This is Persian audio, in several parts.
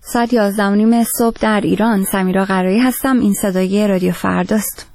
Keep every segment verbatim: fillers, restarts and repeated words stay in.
ساعت یازده و نیم صبح در ایران. سمیرا قرایی هستم. این صدای رادیو فرداست.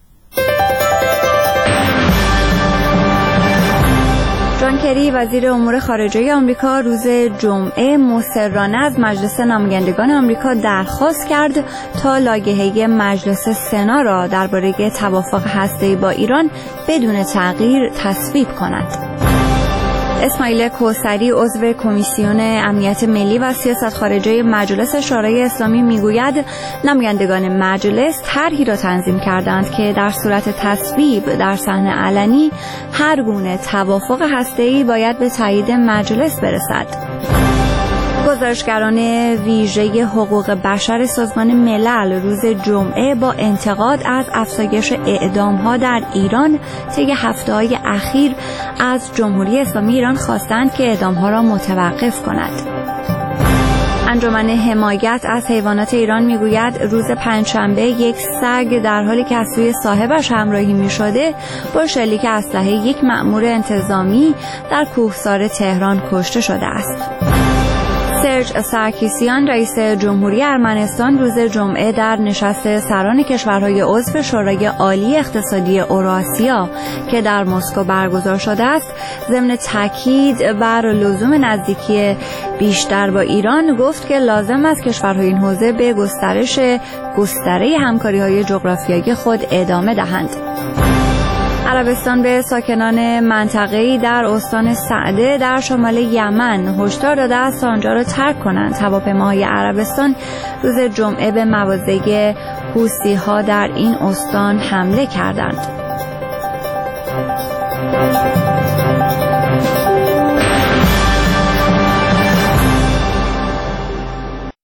جان کری وزیر امور خارجه آمریکا روز جمعه مصرانه از مجلس نمایندگان آمریکا درخواست کرد تا لایحه مجلس سنا را درباره توافق هسته‌ای با ایران بدون تغییر تصویب کند. اسماعیل کوثری عضو کمیسیون امنیت ملی و سیاست خارجه مجلس شورای اسلامی میگوید نمایندگان مجلس طرحی را تنظیم کردند که در صورت تصویب در صحنه علنی هر گونه توافق هسته‌ای باید به تایید مجلس برسد. گزارشگران ویژه حقوق بشر سازمان ملل روز جمعه با انتقاد از افزایش اعدام‌ها در ایران طی هفته‌های اخیر از جمهوری اسلامی ایران خواستند که اعدام‌ها را متوقف کند. انجمن حمایت از حیوانات ایران میگوید روز پنجشنبه یک سگ در حالی که از سوی صاحبش همراهی می‌شده با شلیک اسلحه یک مأمور انتظامی در کوهسار تهران کشته شده است. سرج سارکیسیان رئیس جمهوری ارمنستان روز جمعه در نشست سران کشورهای عضو شورای عالی اقتصادی اوراسیا که در مسکو برگزار شده است ضمن تاکید بر لزوم نزدیکی بیشتر با ایران گفت که لازم است کشورهای این حوزه به گسترش گستره همکاری‌های جغرافیایی خود ادامه دهند. عربستان به ساکنان منطقه‌ای در استان سعده در شمال یمن هشدار داده است آنجا را ترک کنند. هواپیماهای عربستان روز جمعه به مواضع حوثی‌ها در این استان حمله کردند.